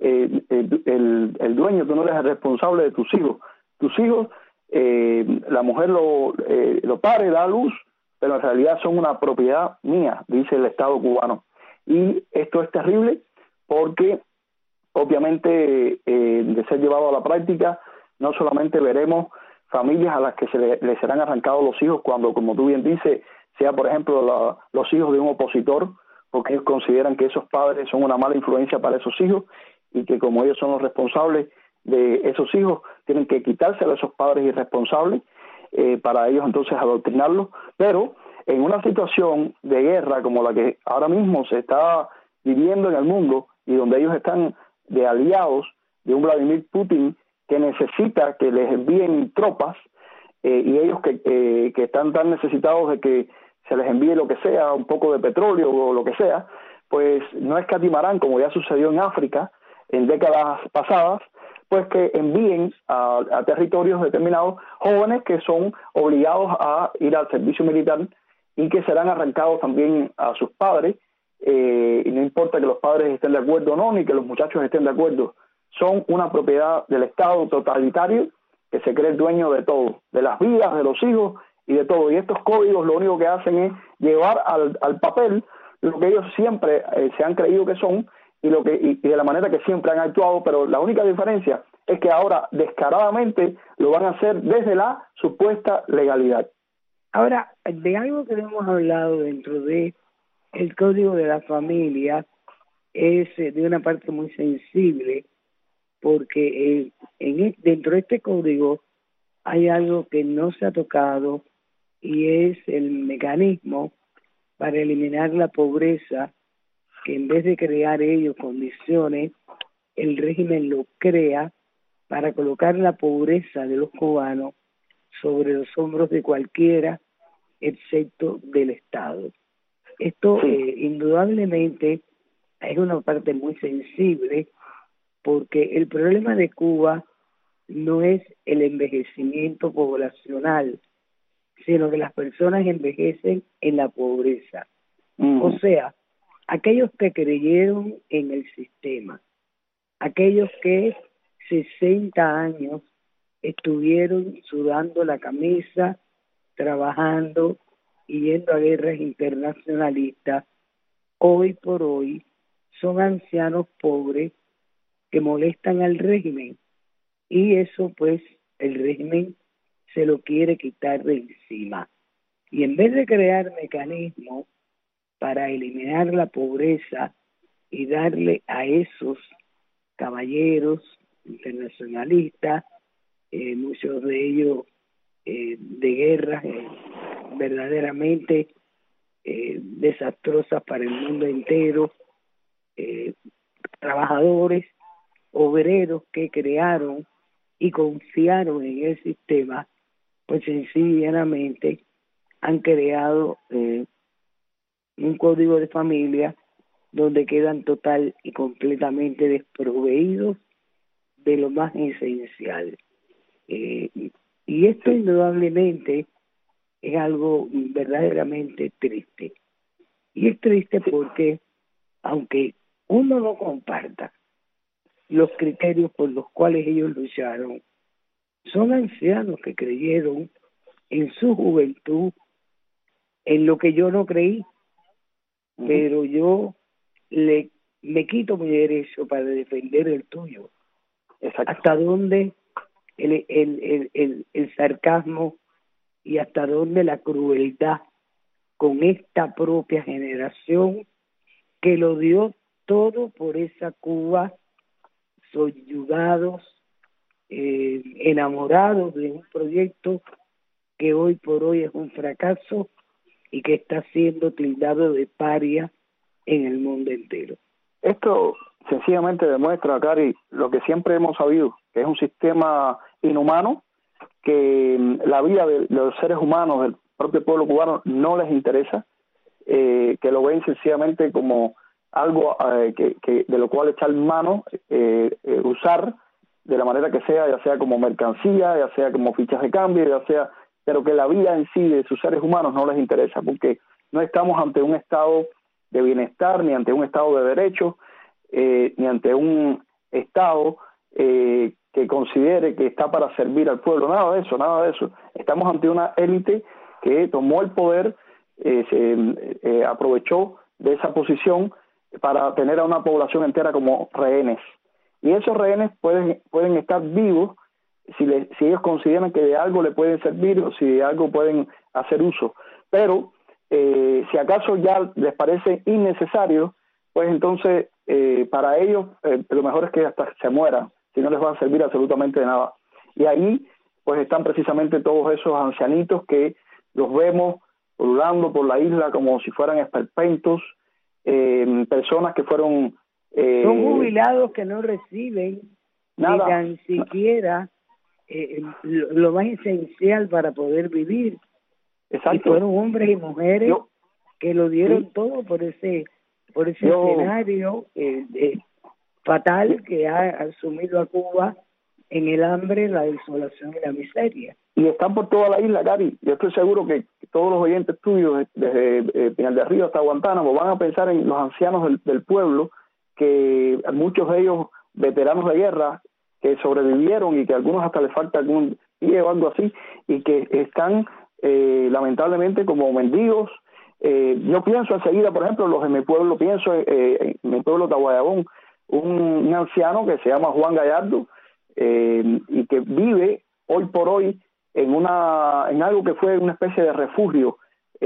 Speaker 12: el dueño, tú no eres el responsable de tus hijos. Tus hijos, la mujer lo pare, da a luz, pero en realidad son una propiedad mía, dice el Estado cubano. Y esto es terrible porque obviamente de ser llevado a la práctica, no solamente veremos familias a las que les serán arrancados los hijos cuando, como tú bien dices, sea por ejemplo los hijos de un opositor, porque ellos consideran que esos padres son una mala influencia para esos hijos y que como ellos son los responsables de esos hijos, tienen que quitárselo a esos padres irresponsables para ellos entonces adoctrinarlos. Pero en una situación de guerra como la que ahora mismo se está viviendo en el mundo y donde ellos están de aliados de un Vladimir Putin que necesita que les envíen tropas y ellos que están tan necesitados de que se les envíe lo que sea, un poco de petróleo o lo que sea, pues no escatimarán, como ya sucedió en África en décadas pasadas, pues que envíen a territorios determinados jóvenes que son obligados a ir al servicio militar y que serán arrancados también a sus padres, y no importa que los padres estén de acuerdo o no, ni que los muchachos estén de acuerdo, son una propiedad del Estado totalitario que se cree dueño de todo, de las vidas, de los hijos y de todo. Y estos códigos lo único que hacen es llevar al papel lo que ellos siempre se han creído que son y de la manera que siempre han actuado, pero la única diferencia es que ahora descaradamente lo van a hacer desde la supuesta legalidad.
Speaker 3: Ahora, de algo que hemos hablado dentro de el Código de la Familia es de una parte muy sensible, porque dentro de este código hay algo que no se ha tocado y es el mecanismo para eliminar la pobreza, que en vez de crear ellos condiciones, el régimen lo crea para colocar la pobreza de los cubanos sobre los hombros de cualquiera, excepto del Estado. Esto indudablemente es una parte muy sensible, porque el problema de Cuba no es el envejecimiento poblacional, sino que las personas envejecen en la pobreza. O sea, aquellos que creyeron en el sistema, aquellos que 60 años estuvieron sudando la camisa, trabajando y yendo a guerras internacionalistas, hoy por hoy son ancianos pobres que molestan al régimen, y eso pues el régimen se lo quiere quitar de encima. Y en vez de crear mecanismos para eliminar la pobreza y darle a esos caballeros internacionalistas, muchos de ellos de guerras verdaderamente desastrosas para el mundo entero, trabajadores, obreros que crearon y confiaron en el sistema, pues sencillamente han creado un código de familia donde quedan total y completamente desproveídos de lo más esencial. Y esto indudablemente es algo verdaderamente triste. Y es triste porque, aunque uno no comparta los criterios por los cuales ellos lucharon, son ancianos que creyeron en su juventud en lo que yo no creí, pero yo me quito mi derecho para defender el tuyo. Exacto. Hasta dónde el sarcasmo y hasta dónde la crueldad con esta propia generación que lo dio todo por esa Cuba, subyugados, enamorados de un proyecto que hoy por hoy es un fracaso y que está siendo tildado de paria en el mundo entero.
Speaker 12: Esto sencillamente demuestra, Cari, lo que siempre hemos sabido, que es un sistema inhumano, que la vida de los seres humanos, del propio pueblo cubano, no les interesa, que lo ven sencillamente como algo que de lo cual echar mano, usar de la manera que sea, ya sea como mercancía, ya sea como fichas de cambio, ya sea, pero que la vida en sí de sus seres humanos no les interesa, porque no estamos ante un estado de bienestar, ni ante un estado de derecho, ni ante un estado que considere que está para servir al pueblo, nada de eso. Estamos ante una élite que tomó el poder, se aprovechó de esa posición para tener a una población entera como rehenes. Y esos rehenes pueden estar vivos si ellos consideran que de algo le pueden servir o si de algo pueden hacer uso. Pero si acaso ya les parece innecesario, pues entonces para ellos lo mejor es que hasta se mueran, si no les va a servir absolutamente de nada. Y ahí pues están precisamente todos esos ancianitos que los vemos pululando por la isla como si fueran esperpentos, personas que fueron...
Speaker 3: son jubilados que no reciben
Speaker 12: nada,
Speaker 3: ni tan siquiera lo más esencial para poder vivir.
Speaker 12: Exacto.
Speaker 3: Y fueron hombres y mujeres que lo dieron todo por ese escenario fatal que ha asumido a Cuba en el hambre, la desolación y la miseria.
Speaker 12: Y están por toda la isla, Gary. Yo estoy seguro que todos los oyentes tuyos, desde Pinar del Río hasta Guantánamo, van a pensar en los ancianos del pueblo, que muchos de ellos veteranos de guerra, que sobrevivieron y que a algunos hasta les falta algún pie o algo así, y que están lamentablemente como mendigos. Yo pienso enseguida, por ejemplo, los de mi pueblo, pienso en mi pueblo de Guayabón, un anciano que se llama Juan Gallardo, y que vive hoy por hoy en algo que fue una especie de refugio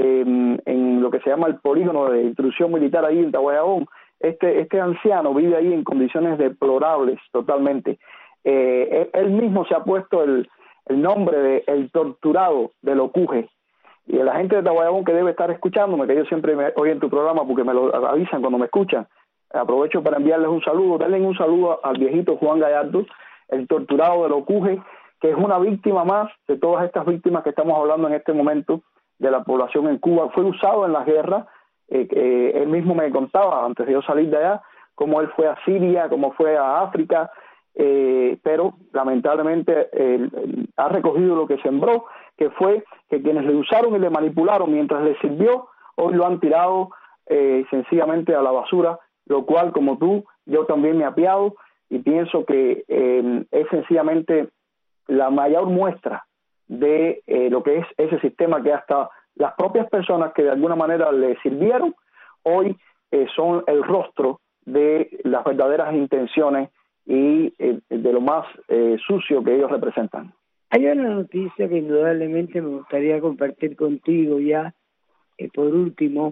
Speaker 12: en lo que se llama el polígono de instrucción militar ahí en Guayabón. Este anciano vive ahí en condiciones deplorables totalmente. Él mismo se ha puesto el nombre de el torturado de Locuje. Y la gente de Tahuayabón que debe estar escuchándome, que yo siempre oigo en tu programa porque me lo avisan cuando me escuchan, aprovecho para enviarles un saludo, darle un saludo al viejito Juan Gallardo, el torturado de Locuje, que es una víctima más de todas estas víctimas que estamos hablando en este momento de la población en Cuba. Fue usado en las guerras, él mismo me contaba antes de yo salir de allá, cómo él fue a Siria, cómo fue a África, pero lamentablemente ha recogido lo que sembró, que fue que quienes le usaron y le manipularon mientras le sirvió, hoy lo han tirado sencillamente a la basura, lo cual, como tú, yo también me he apiado y pienso que es sencillamente la mayor muestra de lo que es ese sistema, que hasta las propias personas que de alguna manera le sirvieron, hoy son el rostro de las verdaderas intenciones y de lo más sucio que ellos representan.
Speaker 3: Hay una noticia que indudablemente me gustaría compartir contigo ya, por último,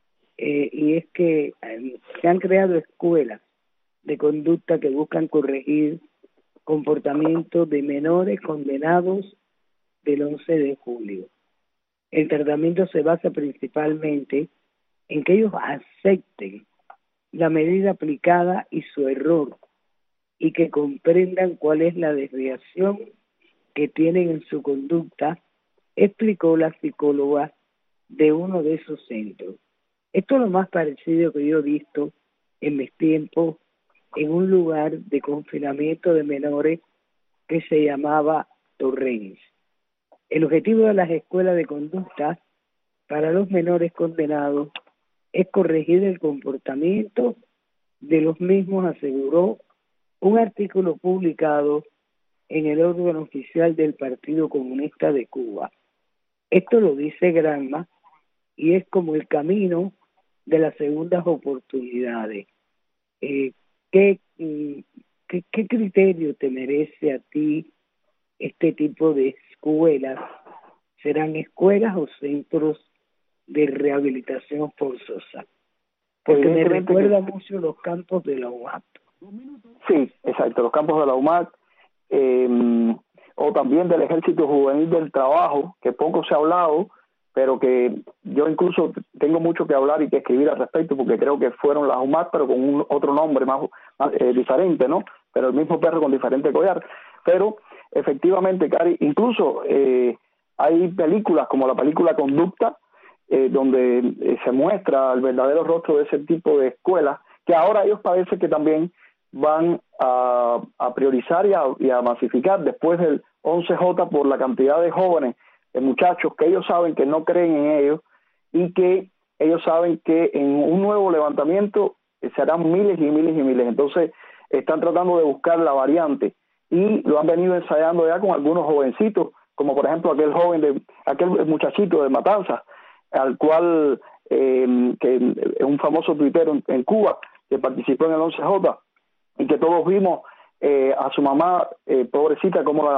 Speaker 3: y es que se han creado escuelas de conducta que buscan corregir comportamientos de menores condenados del 11 de julio. El tratamiento se basa principalmente en que ellos acepten la medida aplicada y su error, y que comprendan cuál es la desviación que tienen en su conducta, explicó la psicóloga de uno de esos centros. Esto es lo más parecido que yo he visto en mis tiempos en un lugar de confinamiento de menores que se llamaba Torrens. El objetivo de las escuelas de conducta para los menores condenados es corregir el comportamiento de los mismos, aseguró un artículo publicado en el órgano oficial del Partido Comunista de Cuba. Esto lo dice Granma y es como el camino de las segundas oportunidades. ¿Qué criterio te merece a ti este tipo de escuelas? ¿Serán escuelas o centros de rehabilitación forzosa? Porque me recuerda mucho los campos de la UMAC.
Speaker 12: Sí, exacto, los campos de la UMAC, o también del Ejército Juvenil del Trabajo, que poco se ha hablado, pero que yo incluso tengo mucho que hablar y que escribir al respecto, porque creo que fueron las UMAC, pero con otro nombre más diferente, ¿no? Pero el mismo perro con diferente collar. Pero efectivamente, Cari, incluso hay películas como la película Conducta, donde se muestra el verdadero rostro de ese tipo de escuelas, que ahora ellos parece que también van a priorizar y a masificar después del 11J por la cantidad de jóvenes, de muchachos que ellos saben que no creen en ellos y que ellos saben que en un nuevo levantamiento serán miles y miles y miles. Entonces están tratando de buscar la variante y lo han venido ensayando ya con algunos jovencitos, como por ejemplo aquel muchachito de Matanzas, al cual que es un famoso tuitero en Cuba que participó en el 11J y que todos vimos a su mamá, pobrecita, como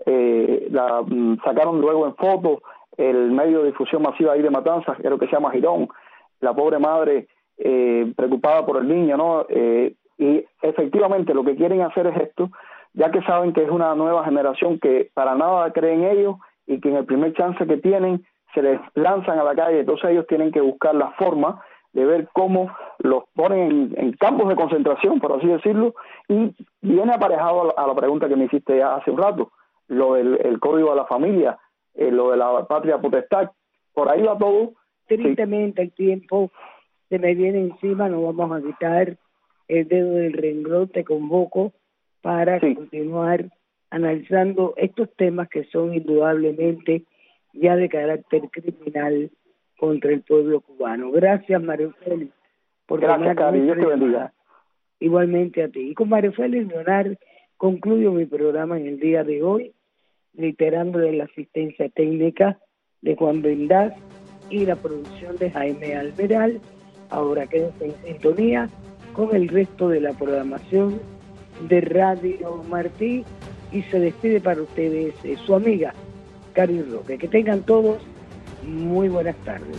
Speaker 12: sacaron luego en fotos el medio de difusión masiva ahí de Matanzas, creo que se llama Girón, la pobre madre preocupada por el niño, ¿no? Y efectivamente lo que quieren hacer es esto, ya que saben que es una nueva generación que para nada cree en ellos y que en el primer chance que tienen se les lanzan a la calle. Entonces ellos tienen que buscar la forma de ver cómo los ponen en campos de concentración, por así decirlo, y viene aparejado a la pregunta que me hiciste ya hace un rato, lo del el código de la familia, lo de la patria potestad, por ahí va todo.
Speaker 3: Tristemente, sí. El tiempo se me viene encima, no vamos a quitar el dedo del renglón. Te convoco para continuar analizando estos temas que son indudablemente ya de carácter criminal contra el pueblo cubano. Gracias, Mario Félix, por
Speaker 12: gracias, Cari, Dios te bendiga.
Speaker 3: Igualmente a ti. Y con Mario Félix Leonard concluyo mi programa en el día de hoy, reiterándole la asistencia técnica de Juan Vendaz y la producción de Jaime Alveral. Ahora quédense en sintonía con el resto de la programación de Radio Martí y se despide para ustedes su amiga Cari Roque. Que tengan todos muy buenas tardes.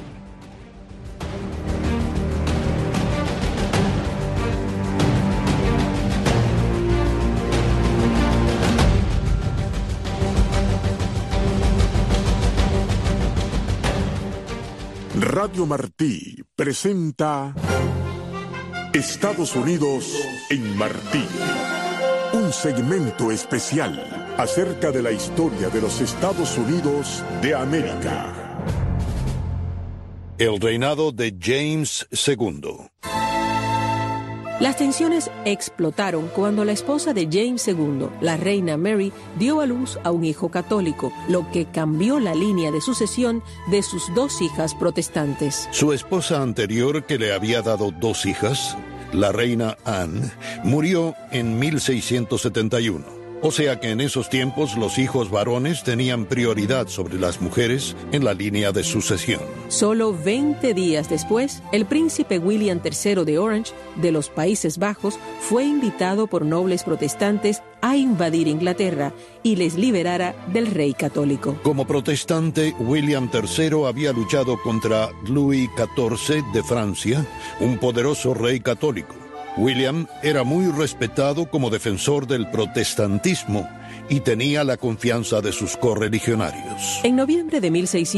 Speaker 2: Radio Martí presenta Estados Unidos en Martí, un segmento especial acerca de la historia de los Estados Unidos de América.
Speaker 13: El reinado de James II.
Speaker 14: Las tensiones explotaron cuando la esposa de James II, la reina Mary, dio a luz a un hijo católico, lo que cambió la línea de sucesión de sus dos hijas protestantes.
Speaker 13: Su esposa anterior, que le había dado dos hijas, la reina Anne, murió en 1671. O sea que en esos tiempos los hijos varones tenían prioridad sobre las mujeres en la línea de sucesión.
Speaker 14: Solo 20 días después, el príncipe William III de Orange, de los Países Bajos, fue invitado por nobles protestantes a invadir Inglaterra y les liberara del rey católico.
Speaker 13: Como protestante, William III había luchado contra Louis XIV de Francia, un poderoso rey católico. William era muy respetado como defensor del protestantismo y tenía la confianza de sus correligionarios.
Speaker 14: En noviembre de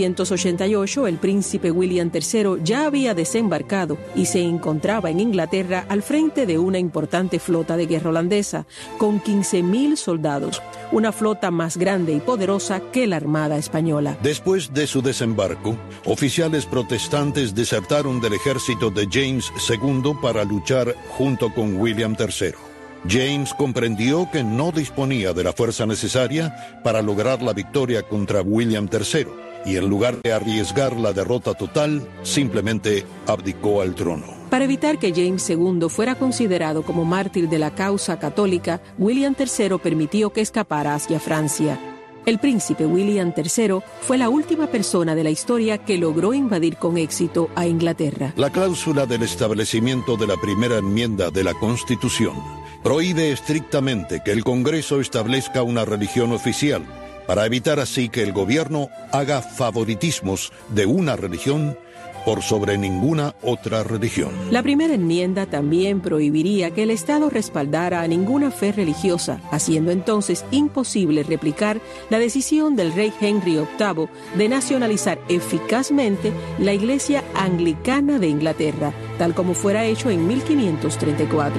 Speaker 14: 1688, el príncipe William III ya había desembarcado y se encontraba en Inglaterra al frente de una importante flota de guerra holandesa, con 15,000 soldados, una flota más grande y poderosa que la Armada Española.
Speaker 13: Después de su desembarco, oficiales protestantes desertaron del ejército de James II para luchar junto con William III. James comprendió que no disponía de la fuerza necesaria para lograr la victoria contra William III, y en lugar de arriesgar la derrota total, simplemente abdicó al trono.
Speaker 14: Para evitar que James II fuera considerado como mártir de la causa católica, William III permitió que escapara hacia Francia. El príncipe William III fue la última persona de la historia que logró invadir con éxito a Inglaterra.
Speaker 13: La cláusula del establecimiento de la primera enmienda de la Constitución prohíbe estrictamente que el Congreso establezca una religión oficial, para evitar así que el gobierno haga favoritismos de una religión por sobre ninguna otra religión.
Speaker 14: La primera enmienda también prohibiría que el Estado respaldara a ninguna fe religiosa, haciendo entonces imposible replicar la decisión del rey Henry VIII de nacionalizar eficazmente la Iglesia Anglicana de Inglaterra, tal como fuera hecho en 1534.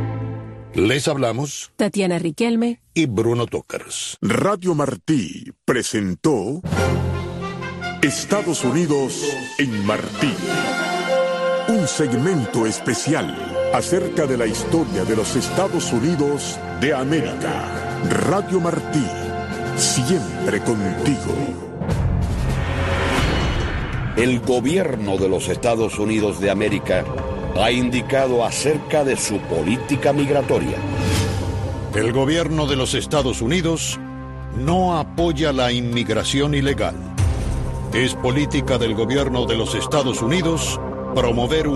Speaker 13: Les hablamos
Speaker 14: Tatiana Riquelme
Speaker 13: y Bruno Tócars.
Speaker 2: Radio Martí presentó Estados Unidos en Martí, un segmento especial acerca de la historia de los Estados Unidos de América. Radio Martí, siempre contigo.
Speaker 15: El gobierno de los Estados Unidos de América ha indicado acerca de su política migratoria.
Speaker 13: El gobierno de los Estados Unidos no apoya la inmigración ilegal. Es política del gobierno de los Estados Unidos promover